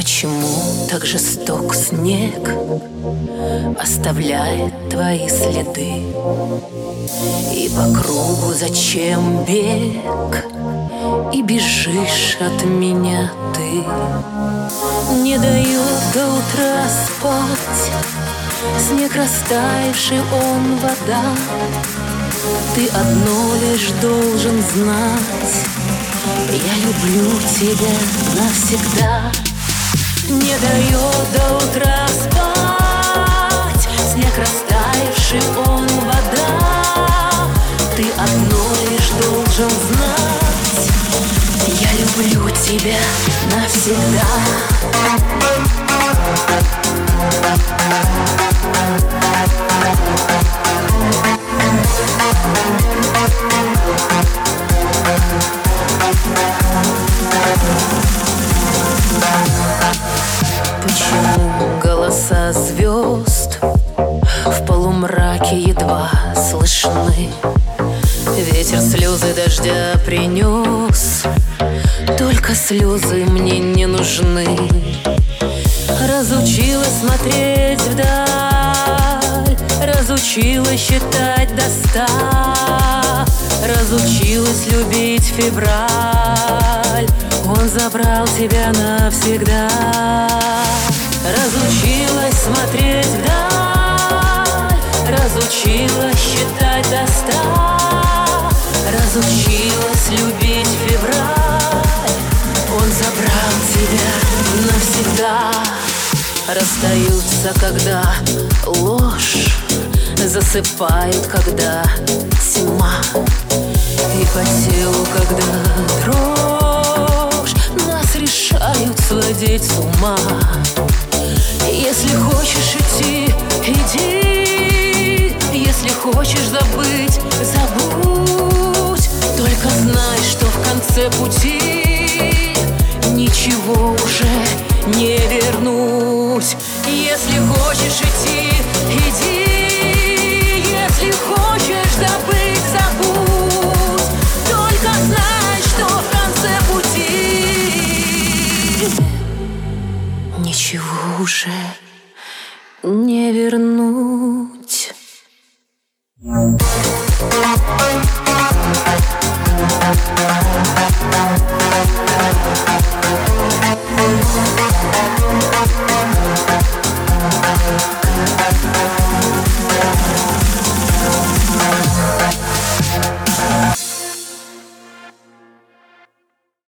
Почему так жесток снег оставляет твои следы? И по кругу зачем бег? И бежишь от меня ты. Не дает до утра спать снег растаявший, он вода. Ты одно лишь должен знать: я люблю тебя навсегда. Не дает до утра спать снег растаявший, он вода. Ты одно лишь должен знать: я люблю тебя навсегда. Почему голоса звезд в полумраке едва слышны? Ветер слезы дождя принес, только слезы мне не нужны. Разучилась смотреть вдаль, разучилась считать до 100, разучилась любить февраль. Он забрал тебя навсегда. Разучилась смотреть вдаль, разучилась считать до 100, разучилась любить февраль. Он забрал тебя навсегда. Расстаются, когда ложь засыпает, когда тьма, и по телу, когда дрожь нас решают сводить с ума. Если хочешь идти, иди. Если хочешь забыть, забудь. Только знай, что в конце пути ничего уже не вернуть. Если хочешь идти, иди. Если хочешь забыть, забудь. Только знай, что в конце пути ничего уже не вернуть.